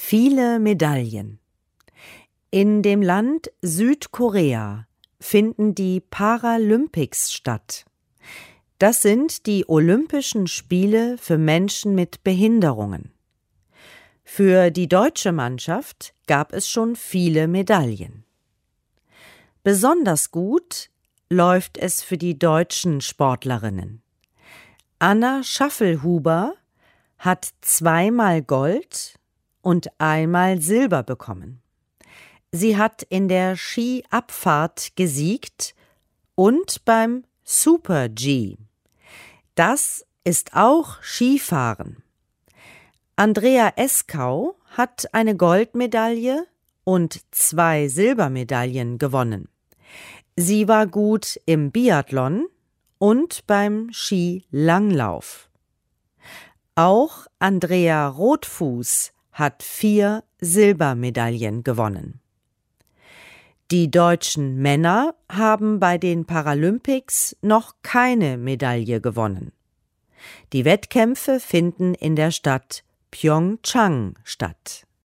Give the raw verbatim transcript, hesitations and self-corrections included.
Viele Medaillen. In dem Land Südkorea finden die Paralympics statt. Das sind die Olympischen Spiele für Menschen mit Behinderungen. Für die deutsche Mannschaft gab es schon viele Medaillen. Besonders gut läuft es für die deutschen Sportlerinnen. Anna Schaffelhuber hat zweimal Gold und einmal Silber bekommen. Sie hat in der Skiabfahrt gesiegt und beim Super-G. Das ist auch Skifahren. Andrea Eskau hat eine Goldmedaille und zwei Silbermedaillen gewonnen. Sie war gut im Biathlon und beim Skilanglauf. Auch Andrea Rothfuß hat vier Silbermedaillen gewonnen. Die deutschen Männer haben bei den Paralympics noch keine Medaille gewonnen. Die Wettkämpfe finden in der Stadt Pyeongchang statt.